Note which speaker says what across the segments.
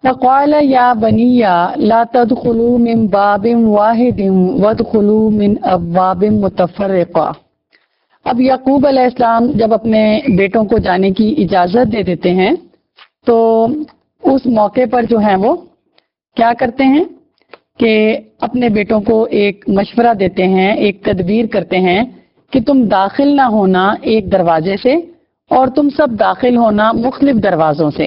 Speaker 1: فقال یا بنی لا تدخلوا من باب واحد وادخلوا من ابواب متفرقہ۔ اب یعقوب علیہ السلام جب اپنے بیٹوں کو جانے کی اجازت دے دیتے ہیں تو اس موقع پر جو ہیں وہ کیا کرتے ہیں کہ اپنے بیٹوں کو ایک مشورہ دیتے ہیں، ایک تدبیر کرتے ہیں کہ تم داخل نہ ہونا ایک دروازے سے اور تم سب داخل ہونا مختلف دروازوں سے۔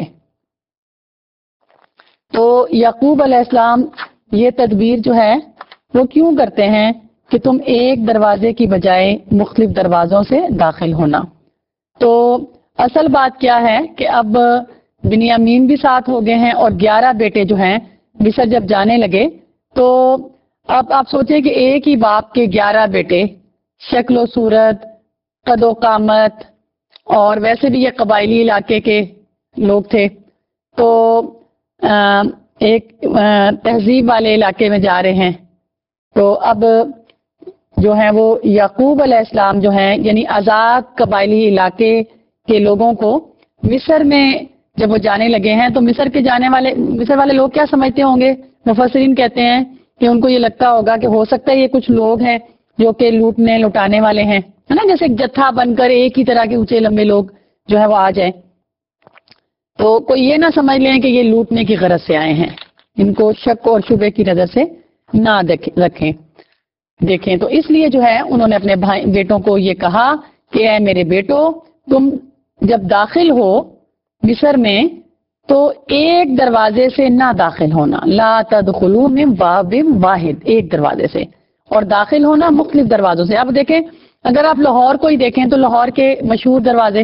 Speaker 1: تو یعقوب علیہ السلام یہ تدبیر جو ہے وہ کیوں کرتے ہیں کہ تم ایک دروازے کی بجائے مختلف دروازوں سے داخل ہونا؟ تو اصل بات کیا ہے کہ اب بنیامین بھی ساتھ ہو گئے ہیں اور 11 بیٹے جو ہیں مصر جب جانے لگے تو اب آپ سوچیں کہ ایک ہی باپ کے 11 بیٹے، شکل و صورت، قد و قامت، اور ویسے بھی یہ قبائلی علاقے کے لوگ تھے، تو ایک تہذیب والے علاقے میں جا رہے ہیں۔ تو اب جو ہیں وہ یعقوب علیہ السلام جو ہیں یعنی آزاد قبائلی علاقے کے لوگوں کو مصر میں جب وہ جانے لگے ہیں تو مصر والے لوگ کیا سمجھتے ہوں گے؟ مفسرین کہتے ہیں کہ ان کو یہ لگتا ہوگا کہ ہو سکتا ہے یہ کچھ لوگ ہیں جو کہ لوٹانے والے ہیں، ہے نا، جیسے ایک جتھا بن کر ایک ہی طرح کے اونچے لمبے لوگ جو ہے وہ آ جائیں، تو کوئی یہ نہ سمجھ لیں کہ یہ لوٹنے کی غرض سے آئے ہیں، ان کو شک اور شبہ کی نظر سے نہ دیکھیں۔ تو اس لیے جو ہے انہوں نے اپنے بیٹوں کو یہ کہا کہ اے میرے بیٹو، تم جب داخل ہو مصر میں تو ایک دروازے سے نہ داخل ہونا، لا تدخلوا من باب واحد، ایک دروازے سے، اور داخل ہونا مختلف دروازوں سے۔ اب دیکھیں اگر آپ لاہور کو ہی دیکھیں تو لاہور کے مشہور دروازے،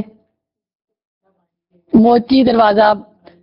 Speaker 1: موچی دروازہ،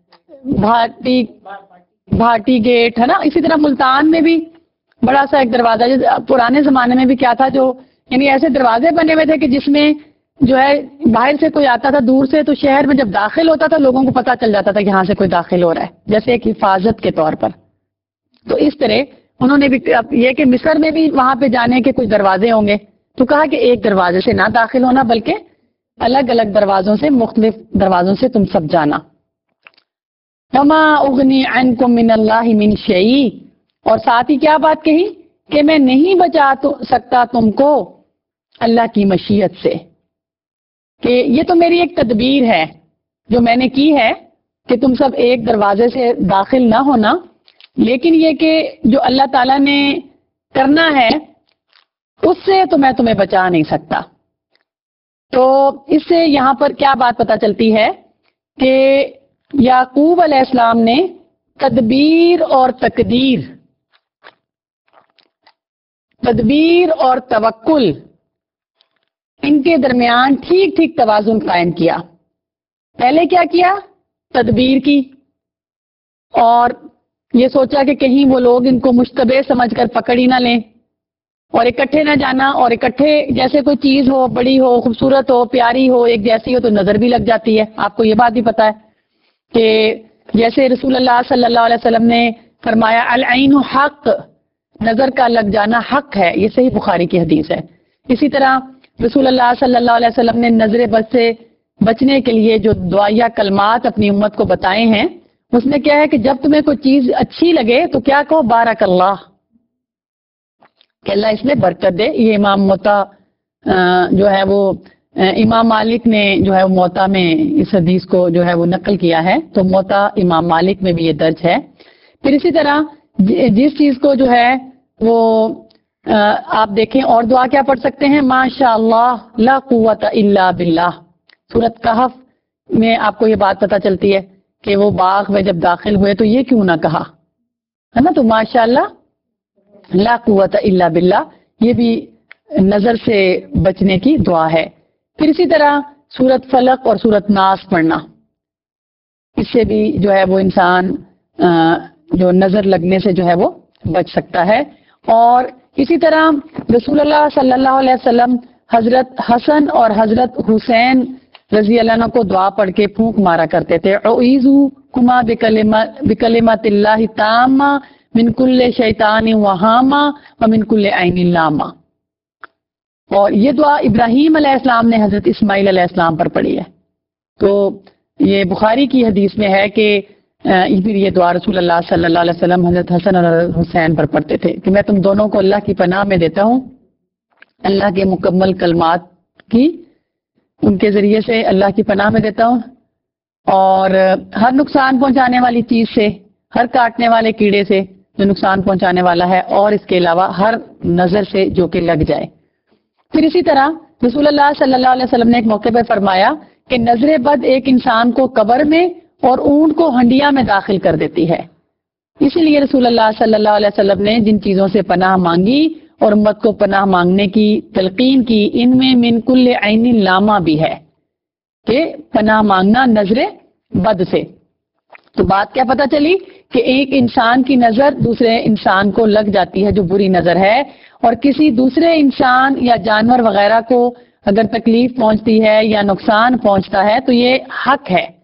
Speaker 1: بھاٹی گیٹ، ہے نا، اسی طرح ملتان میں بھی بڑا سا ایک دروازہ، پرانے زمانے میں بھی کیا تھا، جو یعنی ایسے دروازے بنے ہوئے تھے کہ جس میں جو ہے باہر سے کوئی آتا تھا دور سے تو شہر میں جب داخل ہوتا تھا لوگوں کو پتہ چل جاتا تھا کہ یہاں سے کوئی داخل ہو رہا ہے، جیسے ایک حفاظت کے طور پر۔ تو اس طرح انہوں نے بھی یہ کہ مصر میں بھی وہاں پہ جانے کے کچھ دروازے ہوں گے، تو کہا کہ ایک دروازے سے نہ داخل ہونا بلکہ الگ الگ دروازوں سے، مختلف دروازوں سے تم سب جانا۔ وما اغنی عنکم من اللہ من شیء، اور ساتھ ہی کیا بات کہی کہ میں نہیں بچا سکتا تم کو اللہ کی مشیت سے، کہ یہ تو میری ایک تدبیر ہے جو میں نے کی ہے کہ تم سب ایک دروازے سے داخل نہ ہونا، لیکن یہ کہ جو اللہ تعالیٰ نے کرنا ہے اس سے تو میں تمہیں بچا نہیں سکتا۔ تو اس سے یہاں پر کیا بات پتہ چلتی ہے کہ یعقوب علیہ السلام نے تدبیر اور توکل ان کے درمیان ٹھیک ٹھیک توازن قائم کیا۔ پہلے کیا کیا؟ تدبیر کی، اور یہ سوچا کہ کہیں وہ لوگ ان کو مشتبہ سمجھ کر پکڑ ہی نہ لیں، اور اکٹھے نہ جانا، اور اکٹھے جیسے کوئی چیز ہو، بڑی ہو، خوبصورت ہو، پیاری ہو، ایک جیسی ہو تو نظر بھی لگ جاتی ہے۔ آپ کو یہ بات بھی پتا ہے کہ جیسے رسول اللہ صلی اللہ علیہ وسلم نے فرمایا العین حق، نظر کا لگ جانا حق ہے، یہ صحیح بخاری کی حدیث ہے۔ اسی طرح رسول اللہ صلی اللہ علیہ وسلم نے نظر بد سے بچنے کے لیے جو دعائیہ کلمات اپنی امت کو بتائے ہیں، اس میں کیا ہے کہ جب تمہیں کوئی چیز اچھی لگے تو کیا کہو؟ بارک اللہ، کہ اللہ اس میں برکت دے۔ یہ امام موطا جو ہے وہ امام مالک نے جو ہے موطا میں اس حدیث کو جو ہے وہ نقل کیا ہے، تو موطا امام مالک میں بھی یہ درج ہے۔ پھر اسی طرح جس چیز کو جو ہے وہ آپ دیکھیں اور دعا کیا پڑھ سکتے ہیں؟ ماشاء اللہ لا قوت الا باللہ۔ سورۃ کہف میں آپ کو یہ بات پتہ چلتی ہے کہ وہ باغ میں جب داخل ہوئے تو یہ کیوں نہ کہا، ہے نا، تو ماشاء اللہ لا قوت الا باللہ، یہ بھی نظر سے بچنے کی دعا ہے۔ پھر اسی طرح سورۃ فلق اور سورۃ ناس پڑھنا، اس سے بھی جو ہے وہ انسان جو نظر لگنے سے جو ہے وہ بچ سکتا ہے۔ اور اسی طرح رسول اللہ صلی اللہ علیہ وسلم حضرت حسن اور حضرت حسین رضی اللہ عنہ کو دعا پڑھ کے پھونک مارا کرتے تھے، اعوذکما بکلمات اللہ تامہ من کل شیطان وہامہ ومن کل عین لامہ۔ اور یہ دعا ابراہیم علیہ السلام نے حضرت اسماعیل علیہ السلام پر پڑھی ہے۔ تو یہ بخاری کی حدیث میں ہے کہ پھر یہ دعا رسول اللہ صلی اللہ علیہ وسلم حضرت حسن اور حسین پر پڑھتے تھے کہ میں تم دونوں کو اللہ کی پناہ میں دیتا ہوں، اللہ کے مکمل کلمات کی، ان کے ذریعے سے اللہ کی پناہ میں دیتا ہوں، اور ہر نقصان پہنچانے والی چیز سے، ہر کاٹنے والے کیڑے سے جو نقصان پہنچانے والا ہے، اور اس کے علاوہ ہر نظر سے جو کہ لگ جائے۔ پھر اسی طرح رسول اللہ صلی اللہ علیہ وسلم نے ایک موقع پر فرمایا کہ نظر بد ایک انسان کو قبر میں اور اونٹ کو ہنڈیا میں داخل کر دیتی ہے۔ اسی لیے رسول اللہ صلی اللہ علیہ وسلم نے جن چیزوں سے پناہ مانگی اور امت کو پناہ مانگنے کی تلقین کی، ان میں من کل عین لامہ بھی ہے کہ پناہ مانگنا نظر بد سے۔ تو بات کیا پتہ چلی کہ ایک انسان کی نظر دوسرے انسان کو لگ جاتی ہے جو بری نظر ہے، اور کسی دوسرے انسان یا جانور وغیرہ کو اگر تکلیف پہنچتی ہے یا نقصان پہنچتا ہے تو یہ حق ہے